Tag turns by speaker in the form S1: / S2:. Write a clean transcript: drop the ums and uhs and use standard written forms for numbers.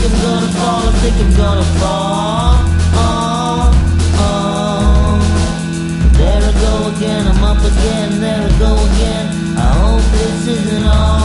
S1: I'm gonna fall, I think I'm gonna fall. There I go again, I'm up again, there I go again. I hope this isn't all.